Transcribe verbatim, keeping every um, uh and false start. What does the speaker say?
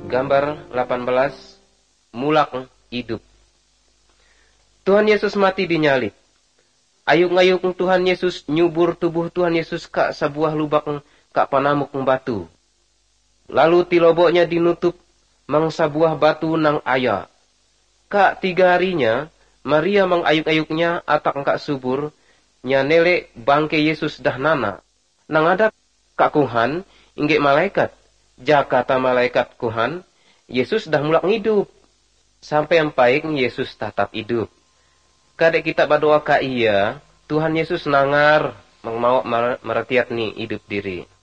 Gambar delapan belas, mulak hidup. Tuhan Yesus mati dinyalib. Ayuk-ayuk Tuhan Yesus nyubur tubuh Tuhan Yesus ka sebuah lubang ka panamuk batu. Lalu tiloboknya dinutup mang sebuah batu nang aya. Ka tiga harinya, Maria mang ayuk-ayuknya atak ka subur, nya nele bangke Yesus dah nana. Nang ada ka Tuhan, inggik malaikat. Jakata malaikat Tuhan, Yesus dah mulak hidup. Sampai empaik Yesus tetap hidup. Kadek kita berdoa ka iya, Tuhan Yesus nangar, mang mau meretiat ni hidup diri.